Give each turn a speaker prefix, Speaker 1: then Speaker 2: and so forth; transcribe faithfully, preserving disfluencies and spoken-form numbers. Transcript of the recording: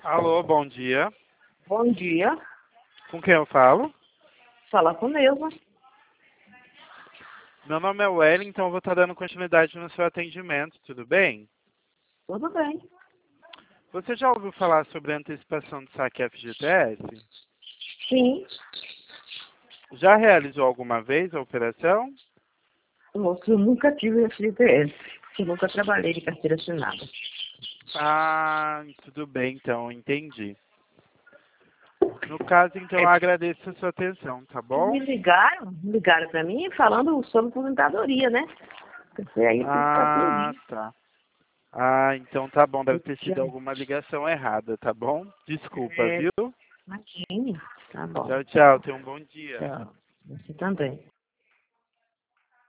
Speaker 1: Alô, bom dia.
Speaker 2: Bom dia.
Speaker 1: Com quem eu falo?
Speaker 2: Fala com Neuza.
Speaker 1: Meu nome é Wellington, eu vou estar dando continuidade no seu atendimento, tudo bem?
Speaker 2: Tudo bem.
Speaker 1: Você já ouviu falar sobre a antecipação do saque F G T S?
Speaker 2: Sim.
Speaker 1: Já realizou alguma vez a operação?
Speaker 2: Moço, eu nunca tive F G T S. Eu nunca trabalhei de carteira assinada.
Speaker 1: Ah, tudo bem então, entendi. No caso, então, eu
Speaker 2: É,
Speaker 1: agradeço a sua atenção, tá bom?
Speaker 2: me ligaram, me ligaram pra mim falando sobre aposentadoria, né? Você aí tem que ficar por
Speaker 1: Ah,
Speaker 2: isso.
Speaker 1: tá. Ah, então tá bom, deve ter sido
Speaker 2: Já-
Speaker 1: alguma ligação errada, tá bom? Desculpa,
Speaker 2: É,
Speaker 1: viu?
Speaker 2: imagine. Tá bom.
Speaker 1: Tchau, tchau, tenha um bom dia.
Speaker 2: Tchau. Você também.